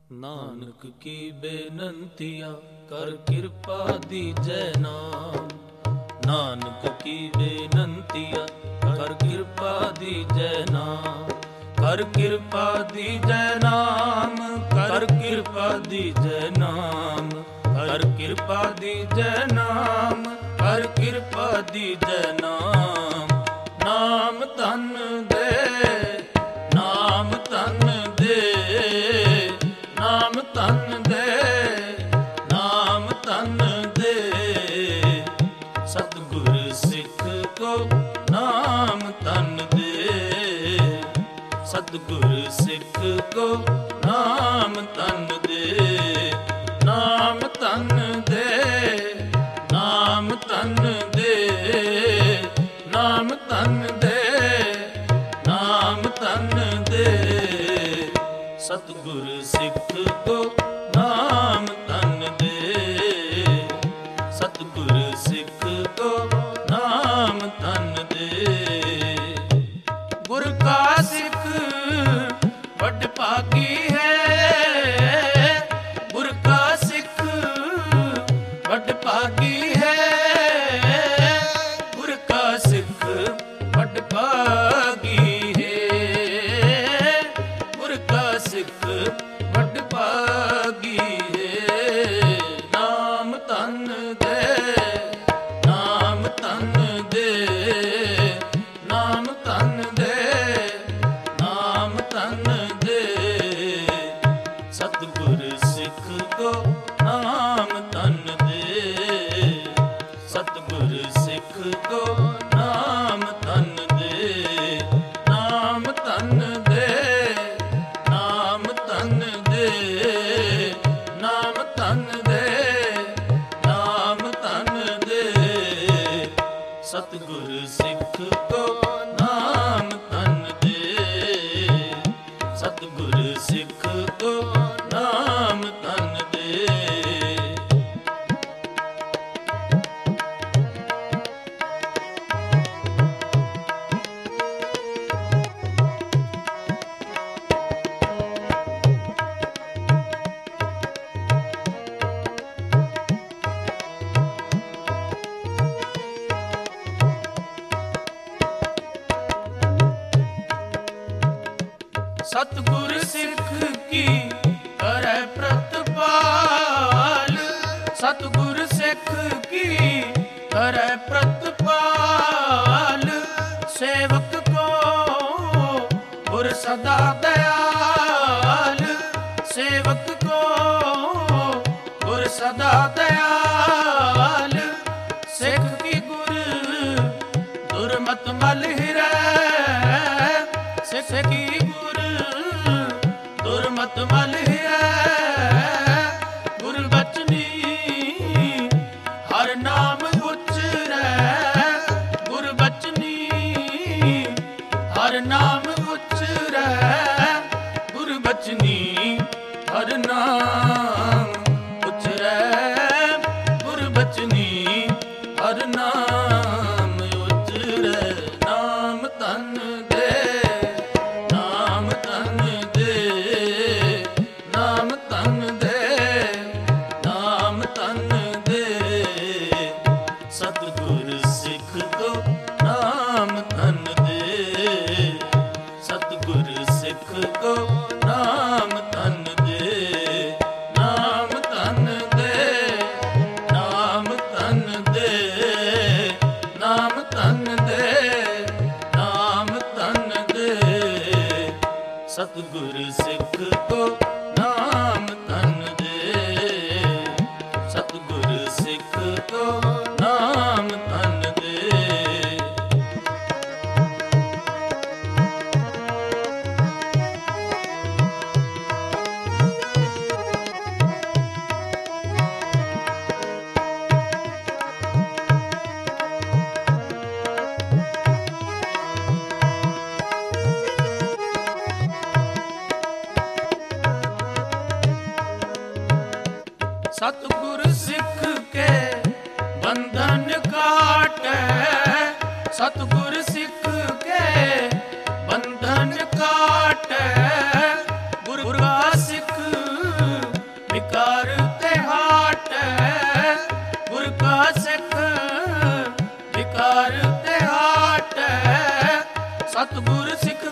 ਨਾਨਕ ਕੀ ਬੇਨੰਤੀਆ ਕਰ ਕਿਰਪਾ ਦੀਜੈ ਨਾਮ। ਨਾਨਕ ਕੀ ਬੇਨੰਤੀਆ ਕਰ ਕਿਰਪਾ ਦੀਜੈ ਨਾਮ। ਕਰ ਕਿਰਪਾ ਦੀਜੈ ਨਾਮ, ਕਰ ਕਿਰਪਾ ਦੀਜੈ ਨਾਮ। ਕਰ ਕਿਰਪਾ ਦੀਜੈ ਨਾਮ, ਕਰ ਕਿਰਪਾ ਦੀਜੈ ਨਾਮ। ਨਾਮ ਧਨ ਦੇ, ਨਾਮ ਧਨ ਦੇ, ਨਾਮ ਧਨ ਦੇ, ਨਾਮ ਧਨ ਦੇ। ਸਤਿਗੁਰ ਸਿੱਖ ਕੋ ਨਾਮ ਧਨ ਦੇ। ਸਤਿਗੁਰ ਸਿੱਖ ਕੋ ਨਾਮ ਧਨ ਦੇ। ਨਾਮ ਧਨ ਦੇ, ਨਾਮ ਧਨ ਦੇ, ਨਾਮ ਧਨ ਦੇ, ਨਾਮ ਧਨ ਦੇ। ਸਤਿਗੁਰ ਸਿੱਖ ਕੋ ਨਾਮ ਧਨ ਦੇ। ਸਤਿਗੁਰ ਸਿੱਖ ਕੋ ਨਾਮ ਧਨ ਦੇ। ਗੁਰ ਕਾ ਸਿੱਖ ਵੱਡ ਭਾਗੀ ਹੈ। ਗੁਰ ਕਾ ਸਿੱਖ ਵੱਡ ਭਾਗੀ ਹੈ। ਗੁਰ ਕਾ ਸਿੱਖ ਵੱਡ ਭਾਗੀ ਹੈ। ਗੁਰ ਕਾ ਸਿੱਖ ਵੱਡ ਭਾਗੀ ਹੈ। ਨਾਮ ਧਨ ਦੇ, ਨਾਮ ਧਨ ਦੇ, ਨਾਮ ਧਨ ਦੇ, ਨਾਮ ਧਨ ਦੇ। ਸਤਿਗੁਰ ਸਿੱਖ ਕੋ ਨਾਮ ਧਨ ਦੇ। ਸਤਿਗੁਰ ਸਿੱਖ ਕੋ ਨਾਮ ਧਨ ਦੇ। ਨਾਮ ਧਨ ਦੇ, ਨਾਮ ਧਨ ਦੇ, ਨਾਮ ਧਨ ਦੇ, ਨਾਮ ਧਨ ਦੇ। ਸਤਿਗੁਰ ਸਿੱਖ ਕੋ ਨਾਮ ਧਨ ਦੇ। ਸਤਿਗੁਰ ਸਿੱਖ ਕੋ ਨਾਮ ਧਨ ਦੇ। ਸਤਿਗੁਰ ਸਿੱਖ ਕੀ ਕਰੈ ਪ੍ਰਤਪਾਲ। ਸਤਿਗੁਰ ਸਿੱਖ ਕੀ ਕਰੈ ਪ੍ਰਤਪਾਲ। ਸੇਵਕ ਕੋ ਗੁਰ ਸਦਾ ਦਇਆਲ। ਸੇਵਕ ਕੋ ਗੁਰ ਸਦਾ ਦਇਆਲ। ਸਿੱਖ ਕੀ ਗੁਰ ਦੁਰਮਤ ਮਲ ਹਿਰੈ। ਸਿੱਖ ਕੀ ਗੁਰ ਦੁਰਮਤ ਮਲ ਹਿਰੈ। ਗੁਰ ਬਚਨੀ ਹਰ ਨਾਮ ਉਚਰੈ। ਗੁਰ ਬਚਨੀ ਹਰ ਨਾਮ ਉਚਰੈ। ਗੁਰ ਬਚਨੀ ਹਰ ਨਾਮ ਉਚਰੈ। ਗੁਰ ਬਚਨੀ ਹਰ ਨਾਮ ਉਚਰੈ। ਨਾਮ ਧਨ ਦੇ, ਨਾਮ ਧਨ ਦੇ, ਨਾਮ ਧਨ ਦੇ, ਨਾਮ ਧਨ ਦੇ। ਸਤਿਗੁਰ ਸਿੱਖ ਕੋ ਨਾਮ ਧਨ ਦੇ। ਸਤਿਗੁਰ ਸਿੱਖ ਕੋ ਨਾਮ ਧਨ ਦੇ। ਨਾਮ ਧਨ ਦੇ, ਨਾਮ ਧਨ ਦੇ, ਨਾਮ ਧਨ ਦੇ, ਨਾਮ ਧਨ ਦੇ। ਸਤਿਗੁਰ ਸਿੱਖ ਕੋ ਨਾਮ ਧਨ ਦੇ। ਸਤਿਗੁਰ ਸਿੱਖ ਕੋ ਨਾਮ ਧਨ ਦੇ। ਸਤਿਗੁਰ ਸਿੱਖ ਕੇ ਬੰਧਨ ਕਾਟੈ। ਸਤਿਗੁਰ ਸਿੱਖ ਕੇ ਬੰਧਨ ਕਾਟੈ। ਗੁਰ ਕਾ ਸਿੱਖ